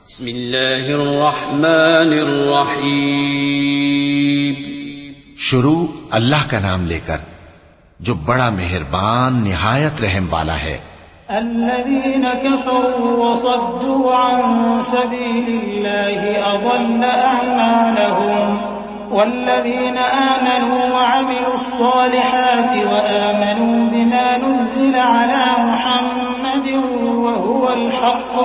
बिस्मिल्लाहिर्रहमानिर्रहीम। शुरू अल्लाह का नाम लेकर जो बड़ा मेहरबान निहायत रहम वाला है। अल्लज़ीन कफ़रू वसद्दू अन सबीलिल्लाहि अज़ल्ल अअमालहुम वल्लज़ीन आमनू वअमिलुस्सालिहाति वआमनू बिमा नुज़्ज़िला अला मुहम्मदिन वहुवल हक़्क़ु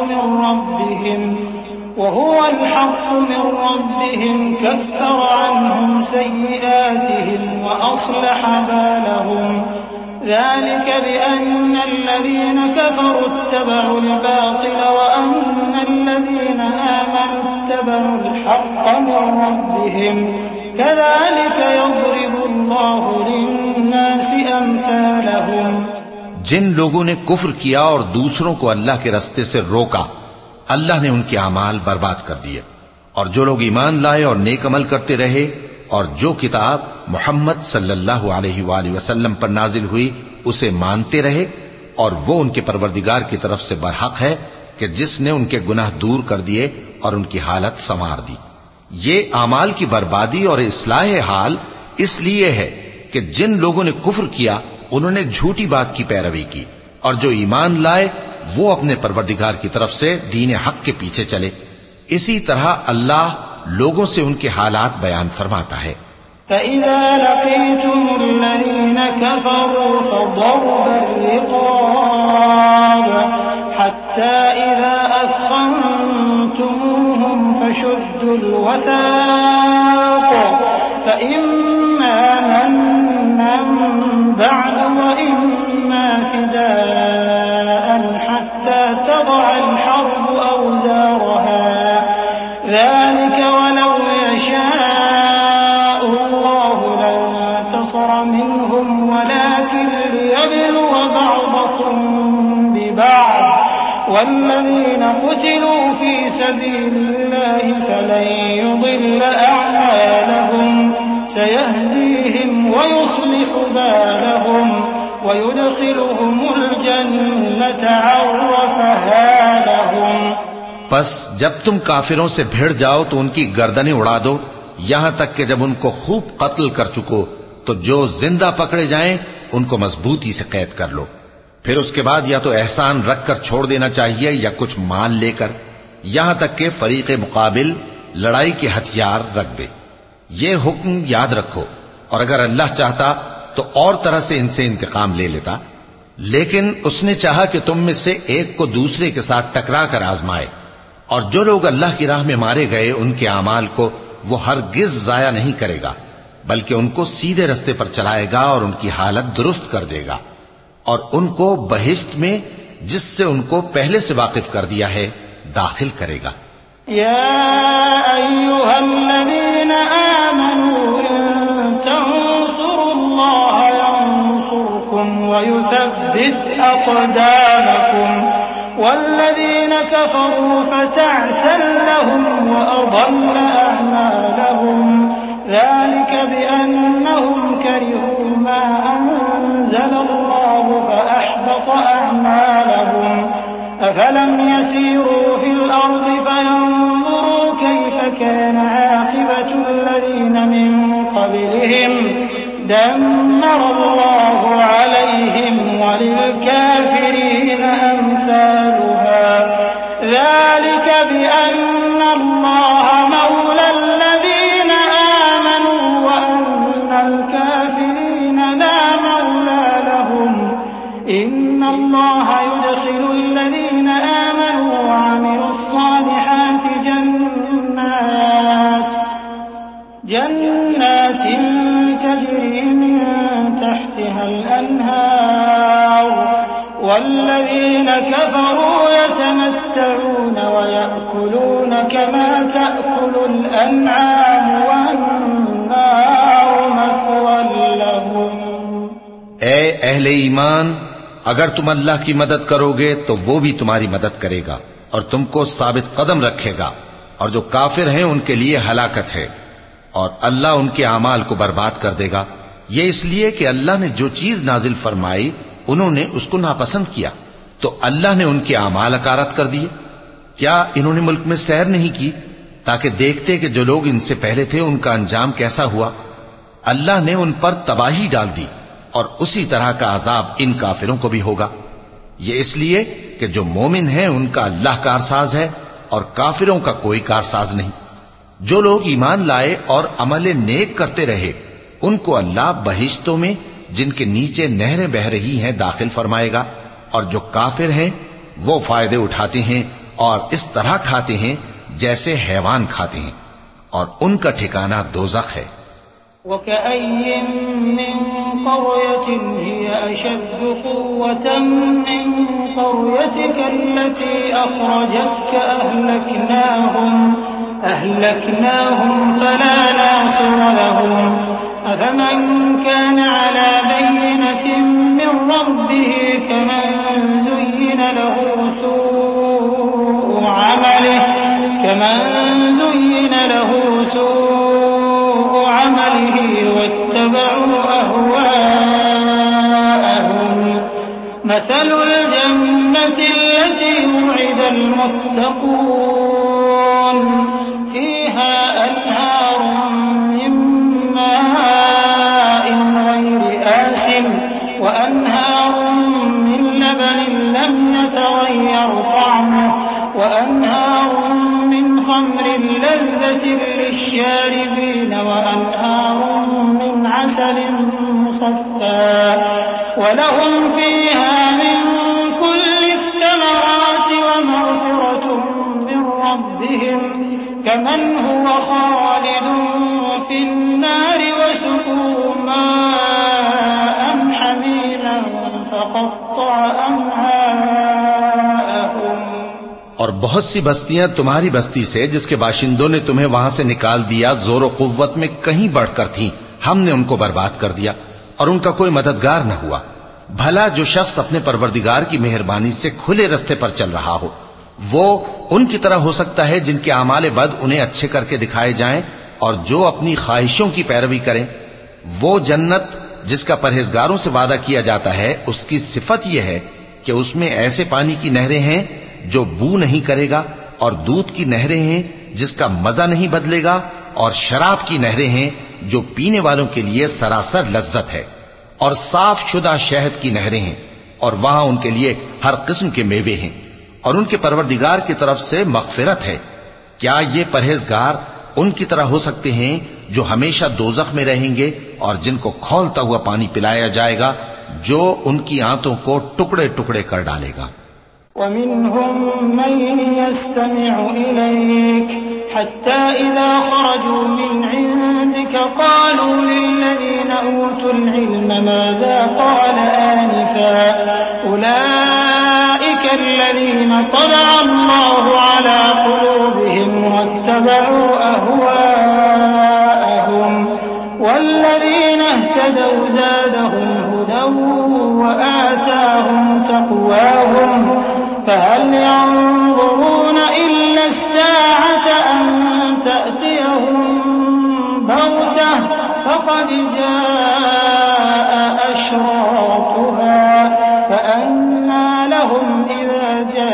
मिन रब्बिहिम कफ़्फ़र अन्हुम सय्यिआतिहिम वअस्लह बालहुम ذلك بأن الذين كفروا اتبعوا الباطل وأن الذين آمنوا اتبعوا الحق من ربهم كذلك يضرب الله للناس أمثالهم। जिन लोगों ने कुफ्र किया और दूसरों को अल्लाह के रास्ते से रोका, अल्लाह ने उनके अमाल बर्बाद कर दिए। और जो लोग ईमान लाए और नेक अमल करते रहे और जो किताब मोहम्मद सल्लल्लाहु अलैहि वसल्लम पर नाजिल हुई उसे मानते रहे, और वो उनके परवरदिगार की तरफ से बरहक है कि जिसने उनके गुनाह दूर कर दिए और उनकी हालत संवार दी। ये अमाल की बर्बादी और इस्लाह हाल इसलिए है कि जिन लोगों ने कुफ्र किया उन्होंने झूठी बात की पैरवी की, और जो ईमान लाए वो अपने परवरदिगार की तरफ से दीन हक के पीछे चले। इसी तरह अल्लाह लोगों से उनके हालात बयान फरमाता है। فإذا لقيتم الذين كفروا فضرب الرقاب حتى إذا أثخنتموهم فشدوا الوثاق فإما منا بعد وإما فداء حتى تضع الحرب أوزارها ذلك ولو يشاء الله لانتصر منهم ولكن ليبلو بعضكم ببعض والذين قتلوا في سبيل الله فلن يضل أعمالهم سيهديهم ويصلح بالهم ويدخلهم الجنة عرفها لهم। बस जब तुम काफिरों से भिड़ जाओ तो उनकी गर्दनें उड़ा दो, यहां तक कि जब उनको खूब कत्ल कर चुको तो जो जिंदा पकड़े जाएं उनको मजबूती से कैद कर लो। फिर उसके बाद या तो एहसान रखकर छोड़ देना चाहिए या कुछ माल लेकर, यहां तक कि फरीक मुकाबिल लड़ाई के हथियार रख दे। ये हुक्म याद रखो, और अगर अल्लाह चाहता तो और तरह से इनसे इंतकाम ले लेता, लेकिन उसने चाहा कि तुम में से एक को दूसरे के साथ टकरा कर आजमाए। और जो लोग अल्लाह की राह में मारे गए उनके अमाल को वो हरगिज जाया नहीं करेगा, बल्कि उनको सीधे रास्ते पर चलाएगा और उनकी हालत दुरुस्त कर देगा, और उनको बहिश्त में जिससे उनको पहले से वाकिफ कर दिया है दाखिल करेगा। या अय्युहल्लज़ीन आमनू इन तंसुरुल्लाह यंसुरकुम वयुथब्बित अक़दामकुम वल्लज़ीन कफ़रू फ़तअसन लहुम वअضل अअमालहुम ذلك بأنهم كرهوا ما أنزل الله فأحبط أعمالهم أفلم يسيروا في الأرض فينظروا كيف كان عاقبة الذين من قبلهم دمر الله عليهم وللكافرين أمثالها ذلك بأن الله مولى الذين آمنوا وأن الكافرين لا مولى لهم إن الله يدخل الذين آمنوا وعملوا الصالحات جنات تجري من تحتها الأنهار والذين كفروا يتمتعون ويأكلون كما تأكل الأنعام والنار مثوى لهم। ऐ अहले ईमान, अगर तुम अल्लाह की मदद करोगे तो वो भी तुम्हारी मदद करेगा और तुमको साबित कदम रखेगा, और जो काफिर हैं उनके लिए हलाकत है, और अल्लाह उनके अमाल को बर्बाद कर देगा। ये इसलिए कि अल्लाह ने जो चीज नाजिल फरमाई उन्होंने उसको नापसंद किया, तो अल्लाह ने उनके अमाल अकारत कर दिए। क्या इन्होंने मुल्क में सैर नहीं की ताकि देखते कि जो लोग इनसे पहले थे उनका अंजाम कैसा हुआ? अल्लाह ने उन पर तबाही डाल दी और उसी तरह का अजाब इन काफिरों को भी होगा। ये इसलिए कि जो मोमिन है उनका अल्लाह कारसाज है और काफिरों का कोई कारसाज नहीं। जो लोग ईमान लाए और अमल नेक करते रहे उनको अल्लाह बहिश्तों में जिनके नीचे नहरें बह रही हैं दाखिल फरमाएगा, और जो काफिर हैं वो फायदे उठाते हैं और इस तरह खाते हैं जैसे हैवान खाते हैं, और उनका ठिकाना दोज़ख है। वकअय्यिन मिन क़र्यतिन हिय अशद्दु क़ुव्वतन मिन क़र्यतिका अल्लती अख़रजतका अहलकनाहुम फला नासिर लहुम अफ़मन कान अला बय्यिनतिन मिन रब्बिही कमन ज़ुय्यिना लहू सूअु अमलिही वत्तबअू अहवाअहुम मसलुल जन्नति अल्लती वु'िदल मुत्तक़ून फ़ीहा अन्हारुम मिन माइन ग़ैरि आसिन व अन्हारुम मिन लबनिन लम यतग़य्यर तअमुहु व अन्हारुम मिन ख़म्रिन लज़्ज़तिन लिश्शारिबीन व अन्हारुम मिन असलिन मुसफ़्फ़ा व लहुम फ़ीहा मिन कुल्लि थमराति व मग़फ़िरतुम मिन रब्बिहिम कमन हुव ख़ालिदुन फ़िन्नारि व सुक़ू माअन हमीमन फ़क़त्तअ अमआअहुम। और बहुत सी बस्तियां तुम्हारी बस्ती से जिसके बाशिंदों ने तुम्हें वहां से निकाल दिया जोर और कुव्वत में कहीं बढ़कर थीं, हमने उनको बर्बाद कर दिया और उनका कोई मददगार न हुआ। भला जो शख्स अपने परवरदिगार की मेहरबानी से खुले रास्ते पर चल रहा हो वो उनकी तरह हो सकता है जिनके आमाले बद उन्हें अच्छे करके दिखाए जाएं, और जो अपनी ख्वाहिशों की पैरवी करें। वो जन्नत जिसका परहेजगारों से वादा किया जाता है उसकी सिफत यह है कि उसमें ऐसे पानी की नहरें हैं जो बू नहीं करेगा, और दूध की नहरें हैं जिसका मजा नहीं बदलेगा, और शराब की नहरें हैं जो पीने वालों के लिए सरासर लज्जत है, और साफ शुदा शहद की नहरें हैं, और वहां उनके लिए हर किस्म के मेवे हैं, और उनके परवरदिगार की तरफ से मग़फ़िरत है। क्या ये परहेजगार उनकी तरह हो सकते हैं जो हमेशा दोज़ख में रहेंगे और जिनको खौलता हुआ पानी पिलाया जाएगा जो उनकी आंतों को टुकड़े टुकड़े कर डालेगा। वमिनहुम मन यस्तमिउ इलैक हत्ता इज़ा खरजू मिन इंदिका क़ालू लिल्लज़ीना ऊतुल इल्म माज़ा क़ाल आनिफ़ा उलाइका अल्लज़ीना तबअ अल्लाहु अला क़ुलूबिहिम वत्तबअू अहवाअहुम वल्लज़ीना इह्तदौ ज़ादहुम हुदन वआताहुम तक़वाहुम فهل ينظرون إلا الساعة أن تأتيهم بغتة فقد جاء أشراطها فأنى لهم إذا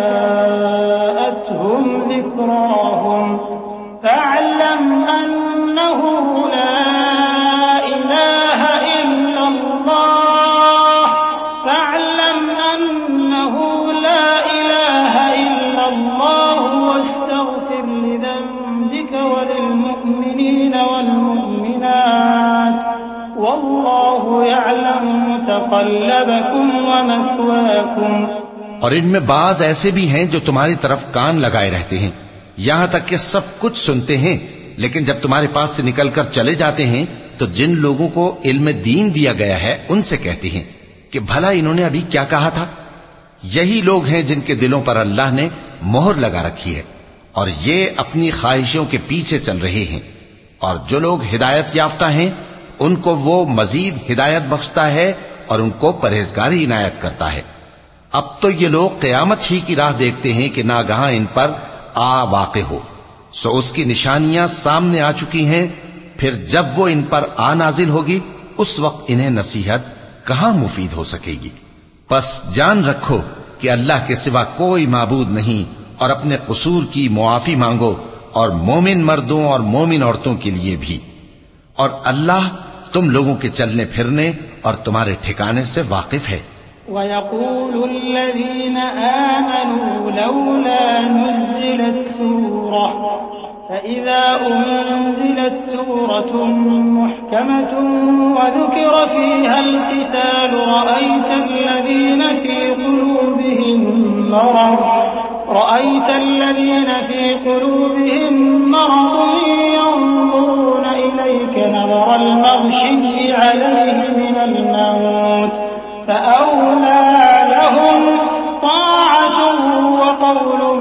جاءتهم ذكراهم فاعلم أنه لا إله إلا الله فاعلم أنه لا إله إلا الله واستغفر لذنبك وللمؤمنين والمؤمنات والله يعلم متقلبكم ومثواكم। और इनमें बाज ऐसे भी हैं जो तुम्हारी तरफ कान लगाए रहते हैं, यहां तक कि सब कुछ सुनते हैं, लेकिन जब तुम्हारे पास से निकलकर चले जाते हैं तो जिन लोगों को इल्म दीन दिया गया है उनसे कहते हैं कि भला इन्होंने अभी क्या कहा था। यही लोग हैं जिनके दिलों पर अल्लाह ने मोहर लगा रखी है और ये अपनी ख्वाहिशों के पीछे चल रहे हैं। और जो लोग हिदायत याफ्ता हैं उनको वो मजीद हिदायत बख्शता है और उनको परहेजगारी इनायत करता है। अब तो ये लोग क़यामत ही की राह देखते हैं कि नागहां इन पर आ वाक़े हो, सो उसकी निशानियां सामने आ चुकी हैं। फिर जब वो इन पर आ नाजिल होगी उस वक्त इन्हें नसीहत कहां मुफीद हो सकेगी। बस जान रखो कि अल्लाह के सिवा कोई माबूद नहीं और अपने कसूर की मुआफी मांगो, और मोमिन मर्दों और मोमिन औरतों के लिए भी। और अल्लाह तुम लोगों के चलने फिरने और तुम्हारे ठिकाने से वाकिफ है। वयक़ूलुल्लज़ीन आमनू लौला नुज़्ज़िलत सूरह फ़इज़ा उन्ज़िलत सूरतुन मुहकमतुन वज़ुकिर फ़ीहल क़िताल रअयतल्लज़ीन फ़ी क़ुलूबिहिम मरद यंज़ुरून इलैक नज़रल मग़शिय्यि अलैहि मिनल मौत फ़अौलै लहुम ताअतुन व क़ौलुन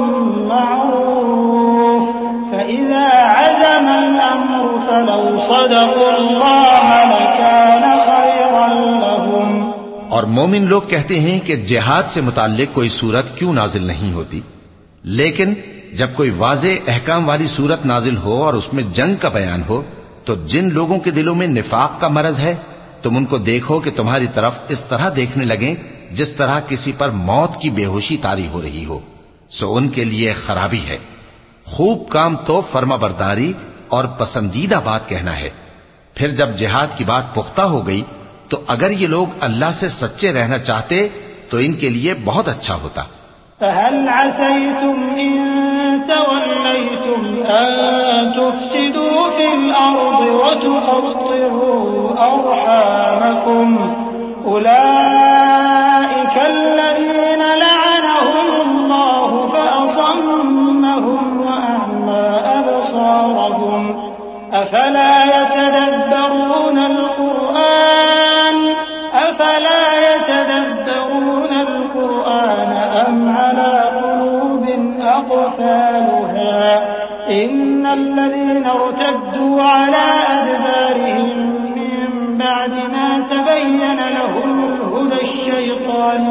मअरूफ फ़इज़ा अज़मल अम्रु फ़लौ सदक़ुल्लाह लकान खैरन लहुम। और मोमिन लोग कहते हैं कि जिहाद से मुताल्लिक कोई सूरत क्यों नाजिल नहीं होती, लेकिन जब कोई वाज़े अहकाम वाली सूरत नाजिल हो और उसमें जंग का बयान हो, तो जिन लोगों के दिलों में निफाक का मरज है तुम उनको देखो कि तुम्हारी तरफ इस तरह देखने लगें जिस तरह किसी पर मौत की बेहोशी तारी हो रही हो, सो उनके लिए खराबी है। खूब काम तो फर्माबरदारी और पसंदीदा बात कहना है। फिर जब जिहाद की बात पुख्ता हो गई तो अगर ये लोग अल्लाह से सच्चे रहना चाहते तो इनके लिए बहुत अच्छा होता। فهل عسيتم إن توليتم أن تفسدوا في الأرض وتقطعوا أرحامكم أولئك الذين لعنهم الله فأصمهم وأعمى أبصارهم أفلا يتدبرون القرآن أم على قلوب أقفالها إن الذين ارتدوا على أدبارهم من بعد ما تبين لهم الهدى الشيطان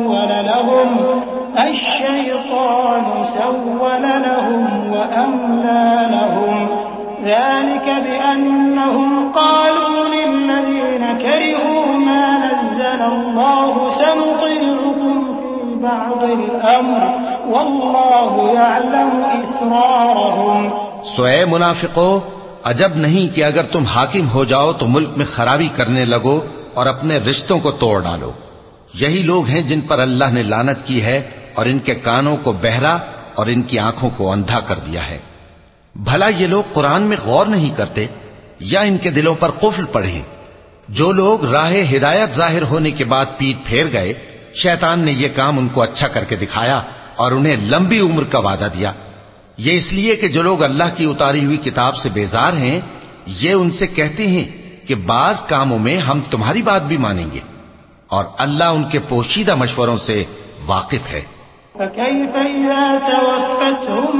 سول لهم وأملى لهم ذلك بأنهم قالوا للذين كرهوا ما نزل الله سنطيعكم في بعض الأمر والله يعلم إسرارهم। सोए मुनाफिको, अजब नहीं कि अगर तुम हाकिम हो जाओ तो मुल्क में खराबी करने लगो और अपने रिश्तों को तोड़ डालो। यही लोग हैं जिन पर अल्लाह ने लानत की है और इनके कानों को बहरा और इनकी आंखों को अंधा कर दिया है। भला ये लोग कुरान में गौर नहीं करते या इनके दिलों पर कुफ्र पड़े? जो लोग राह हिदायत जाहिर होने के बाद पीठ फेर गए, शैतान ने यह काम उनको अच्छा करके दिखाया और उन्हें लंबी उम्र का वादा दिया। ये इसलिए कि जो लोग अल्लाह की उतारी हुई किताब से बेजार हैं, ये उनसे कहते हैं कि बाज कामों में हम तुम्हारी बात भी मानेंगे, और अल्लाह उनके पोशीदा मशवरों से वाकिफ है। فكيف إذا توفتهم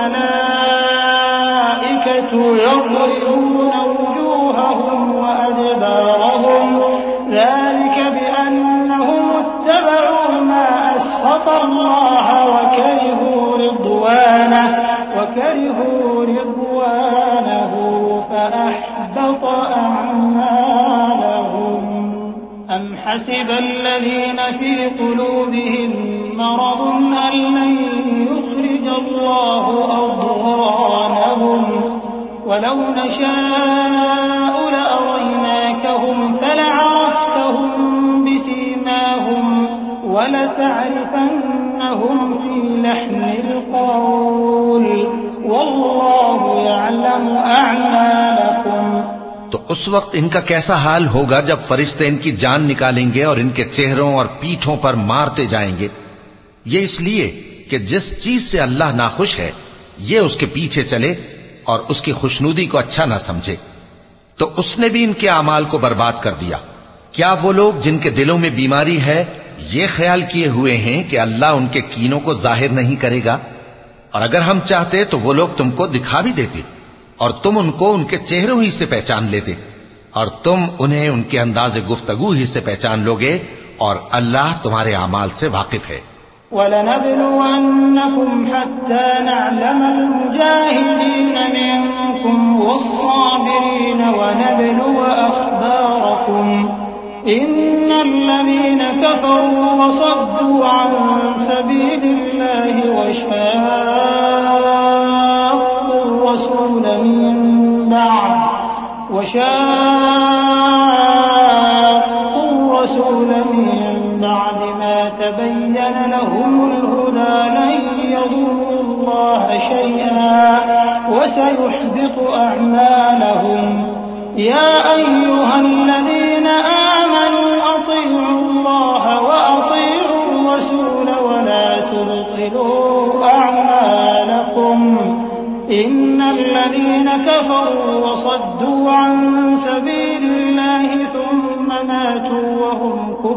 الملائكة يضربون وجوههم وأدبارهم ذلك بأنهم اتبعوا ما أسخط الله وكرهوا رضوانه فأحبط أعمالهم أم حسب الذين في قلوبهم مرض أن لن يخرج الله أضغانهم ولو نشاء لأريناكهم فلعرفتهم بسيماهم ولتعرفنهم في لحن القول والله يعلم أعمالكم। तो उस वक्त इनका कैसा हाल होगा जब फरिश्ते इनकी जान निकालेंगे और इनके चेहरों और पीठों पर मारते जाएंगे। ये इसलिए कि जिस चीज से अल्लाह नाखुश है ये उसके पीछे चले और उसकी खुशनुदी को अच्छा ना समझे, तो उसने भी इनके अमाल को बर्बाद कर दिया। क्या वो लोग जिनके दिलों में बीमारी है ये ख्याल किए हुए हैं कि अल्लाह उनके कीनों को जाहिर नहीं करेगा? और अगर हम चाहते तो वो लोग तुमको दिखा भी देते और तुम उनको उनके चेहरों ही से पहचान लेते, और तुम उन्हें उनके अंदाज़े गुफ्तगू ही से पहचान लोगे, और अल्लाह तुम्हारे अमाल से वाकिफ है। वलनब्लुवन्नकुम हत्ता नअलमल मुजाहिदीन मिनकुम वस्साबिरीन वनब्लुव अखबारकुम इन्नल्लज़ीन कफरू वसद्दू अन सबीलिल्लाहि وشاقوا الرسول من بعد ما تبين لهم الهدى لن يضروا الله شيئا وسيحبط أعمالهم يا أيها الذين آمنوا أطيعوا الله وأطيعوا الرسول ولا تبطلوا أعمالكم إن الذين كفروا وصدوا عن سبيل الله ثم ماتوا وهم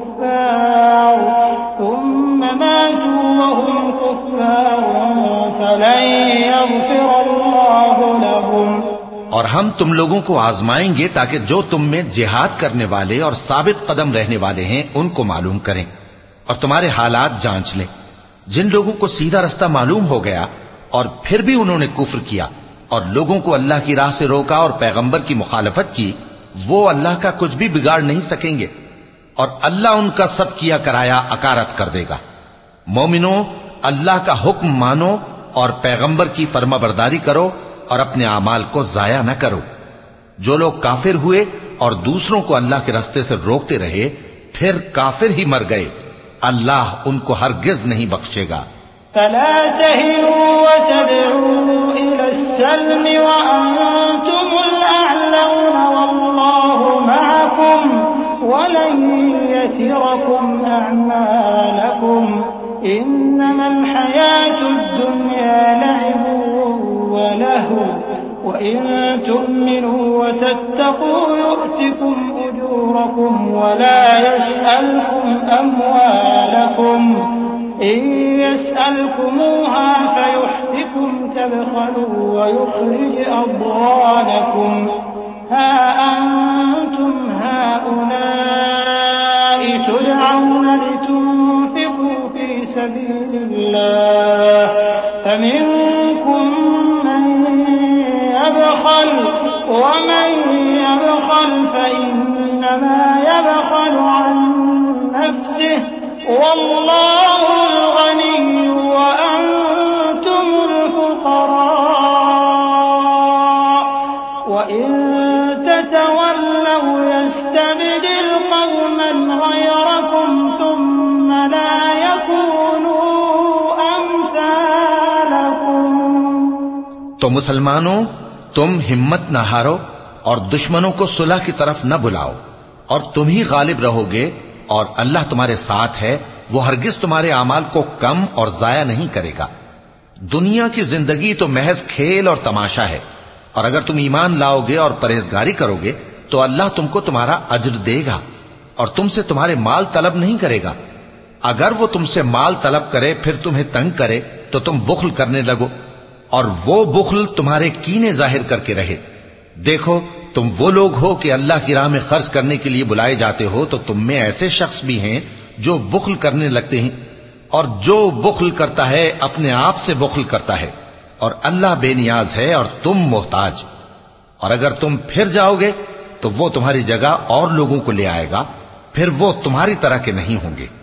كفار فلن يغفر الله لهم। और हम तुम लोगों को आजमाएंगे ताकि जो तुम में जिहाद करने वाले और साबित कदम रहने वाले हैं उनको मालूम करें और तुम्हारे हालात जांच लें। जिन लोगों को सीधा रास्ता मालूम हो गया और फिर भी उन्होंने कुफ्र किया और लोगों को अल्लाह की राह से रोका और पैगंबर की मुखालफत की, वो अल्लाह का कुछ भी बिगाड़ नहीं सकेंगे और अल्लाह उनका सब किया कराया अकारत कर देगा। मोमिनो, अल्लाह का हुक्म मानो और पैगंबर की फर्माबरदारी करो और अपने आमाल को जाया न करो। जो लोग काफिर हुए और दूसरों को अल्लाह के रास्ते से रोकते रहे फिर काफिर ही मर गए, अल्लाह उनको हरगिज नहीं बख्शेगा। फला तहिनु वतदउ इलस्सल्म वअंतुमुल अअलौन वल्लाहु मअकुम वलन यतिरकुम अअमालकुम इन्नमल हयातुद दुन्या लइबुन वलहु वइन तु'मिनु वतत्तक़ू यु'तिकुम उजूरकुम वला यस्अलकुम अमवालकुम إن يسألكموها فيحفكم تبخلوا ويخرج أضغانكم ها أنتم هؤلاء تدعون لتنفقوا في سبيل الله فمنكم من يبخل ومن يبخل فإنما يبخل عن نفسه والله الغني وأنتم الفقراء وإن تتولوا يستبدل قوما غيركم ثم لا يكونوا أمثالكم। तो मुसलमानों, तुम हिम्मत न हारो और दुश्मनों को सुलह की तरफ न बुलाओ और तुम ही गालिब रहोगे और अल्लाह तुम्हारे साथ है, वो हरगिज तुम्हारे अमाल को कम और जाया नहीं करेगा। दुनिया की जिंदगी तो महज खेल और तमाशा है और अगर तुम ईमान लाओगे और परहेजगारी करोगे तो अल्लाह तुमको तुम्हारा अज्र देगा और तुमसे तुम्हारे माल तलब नहीं करेगा। अगर वो तुमसे माल तलब करे फिर तुम्हें तंग करे तो तुम बुख्ल करने लगो और वो बुख्ल तुम्हारे कीने जाहिर करके रहे। देखो, तुम वो लोग हो कि अल्लाह की राह में खर्च करने के लिए बुलाए जाते हो, तो तुम में ऐसे शख्स भी हैं जो बुख्ल करने लगते हैं और जो बुख्ल करता है अपने आप से बुख्ल करता है और अल्लाह बेनियाज है और तुम मोहताज। और अगर तुम फिर जाओगे तो वो तुम्हारी जगह और लोगों को ले आएगा, फिर वो तुम्हारी तरह के नहीं होंगे।